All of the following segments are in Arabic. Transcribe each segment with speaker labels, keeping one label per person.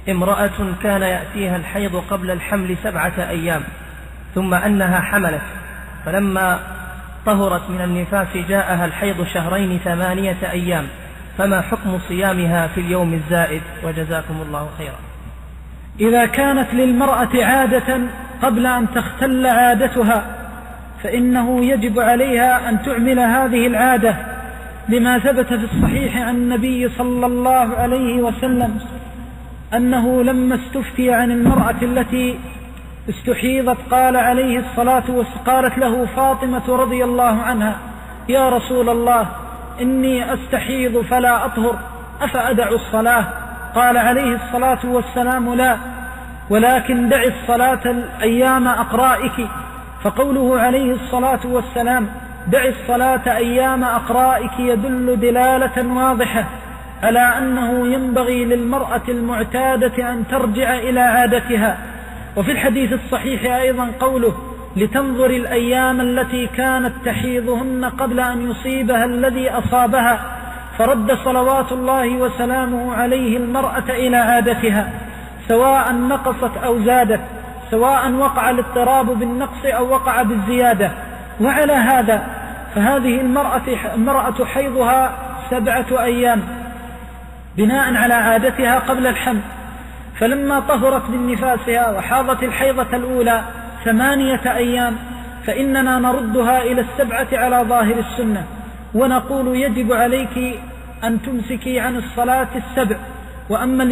Speaker 1: امرأة كان يأتيها الحيض قبل الحمل 7 أيام، ثم أنها حملت، فلما طهرت من النفاس جاءها الحيض 2 أيام، فما حكم صيامها في اليوم الزائد؟ وجزاكم الله خيرا.
Speaker 2: إذا كانت للمرأة عادة قبل أن تختل عادتها فإنه يجب عليها أن تعمل هذه العادة، لما ثبت في الصحيح عن النبي صلى الله عليه وسلم أنه لما استفتي عن المرأة التي استحيضت قال عليه الصلاة والسلام، قالت له فاطمة رضي الله عنها: يا رسول الله، إني أستحيض فلا أطهر، أفأدع الصلاة؟ قال عليه الصلاة والسلام: لا، ولكن دع الصلاة أيام أقرائك. فقوله عليه الصلاة والسلام دع الصلاة أيام أقرائك يدل دلالة واضحة على أنه ينبغي للمرأة المعتادة أن ترجع إلى عادتها. وفي الحديث الصحيح أيضا قوله: لتنظر الأيام التي كانت تحيضهن قبل أن يصيبها الذي أصابها. فرد صلوات الله وسلامه عليه المرأة إلى عادتها، سواء نقصت أو زادت، سواء وقع الاضطراب بالنقص أو وقع بالزيادة. وعلى هذا فهذه المرأة حيضها 7 أيام بناء على عادتها قبل الحمل، فلما طهرت من نفاسها وحاضت الحيضة الأولى 8 أيام فإننا نردها إلى 7 على ظاهر السنة، ونقول يجب عليك أن تمسكي عن الصلاة 7. وأما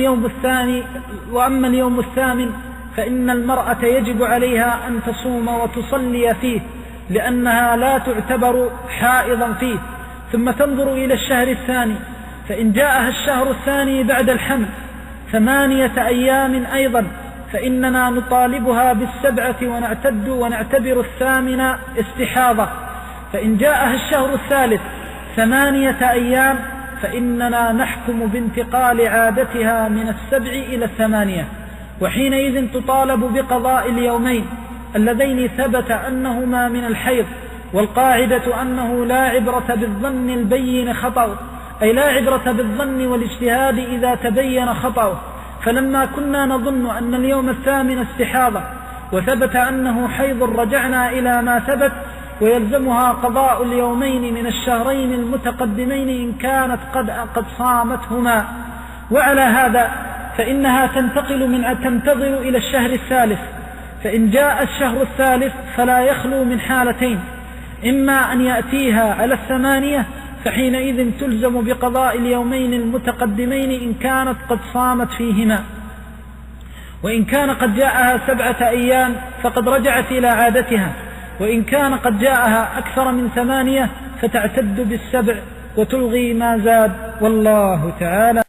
Speaker 2: اليوم الثامن فإن المرأة يجب عليها أن تصوم وتصلي فيه، لأنها لا تعتبر حائضا فيه. ثم تنظر إلى الشهر الثاني، فإن جاءها الشهر الثاني بعد الحمل 8 أيام أيضا فإننا نطالبها 7 ونعتبر 8 استحاضة. فإن جاءها الشهر الثالث 8 أيام فإننا نحكم بانتقال عادتها من 7 إلى 8، وحينئذ تطالب بقضاء اليومين اللذين ثبت أنهما من الحيض. والقاعدة أنه لا عبرة بالظن البين خطأ، أي لا عبرة بالظن والاجتهاد إذا تبين خطأه. فلما كنا نظن أن اليوم الثامن استحاضة وثبت أنه حيض رجعنا إلى ما ثبت، ويلزمها قضاء اليومين من الشهرين المتقدمين إن كانت قد صامتهما. وعلى هذا فإنها تنتظر إلى الشهر الثالث. فإن جاء الشهر الثالث فلا يخلو من حالتين: إما أن يأتيها على 8 فحينئذ تلزم بقضاء اليومين المتقدمين إن كانت قد صامت فيهما، وإن كان قد جاءها 7 أيام فقد رجعت إلى عادتها، وإن كان قد جاءها أكثر من 8 فتعتد 7 وتلغي ما زاد. والله تعالى